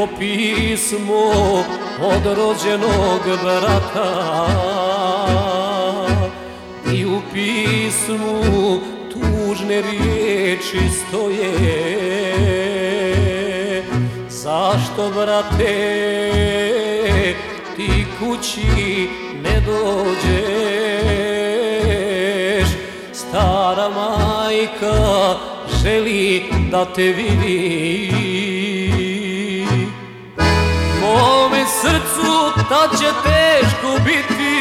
Drugo pismo od rođenog brata, i u pismu tužne riječi stoje. Zašto, brate, ti kući ne dođeš? Stara majka želi da te vidi. Mome srcu tad će teško biti,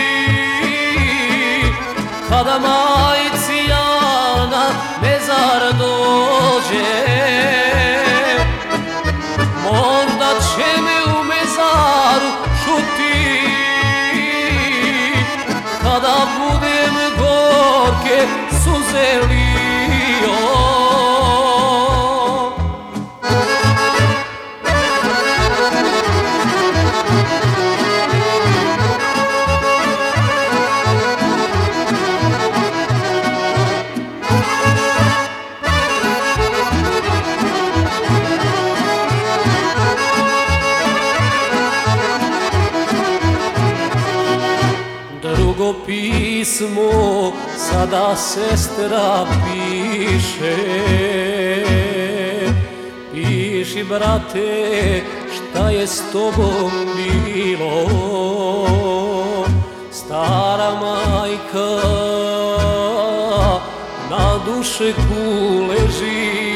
kada majci ja na mezar dođe. Možda će me u mezaru čuti, kada budem gorke suze lio. Drugo pismo sada sestra piše. Piši, brate, šta je s tobom bilo. Stara majka na dušeku leži,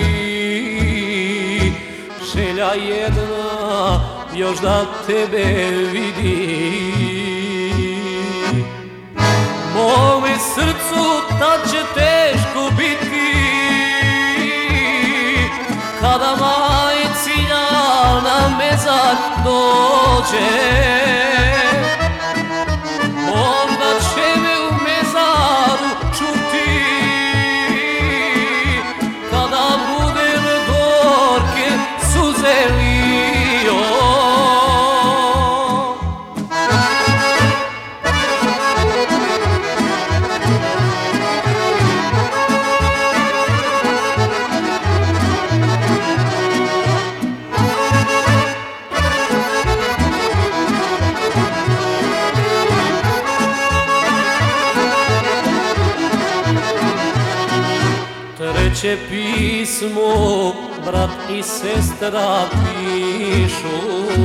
želja jedna još da tebe vidi. Mome srcu tad će teško biti, kada majci ja na mezar dođe. Možda će me u mezaru čuti, kada budem gorke suze lio. Treće pismo brat i sestra pišu.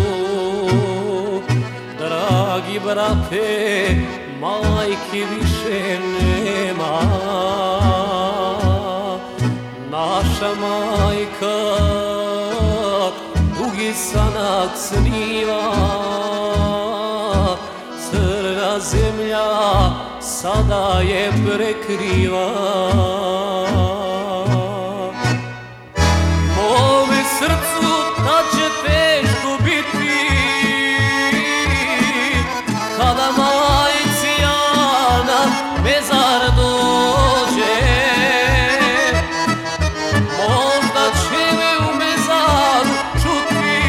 Dragi brate, majke više nema. Naša majka dugi sanak sniva, crna zemlja sada je prekriva. Mome srcu tad će teško biti, kada majci ja na mezar dođe. Možda će me u mezaru čuti,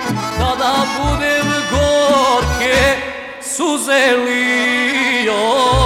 kada budem gorke suze lio.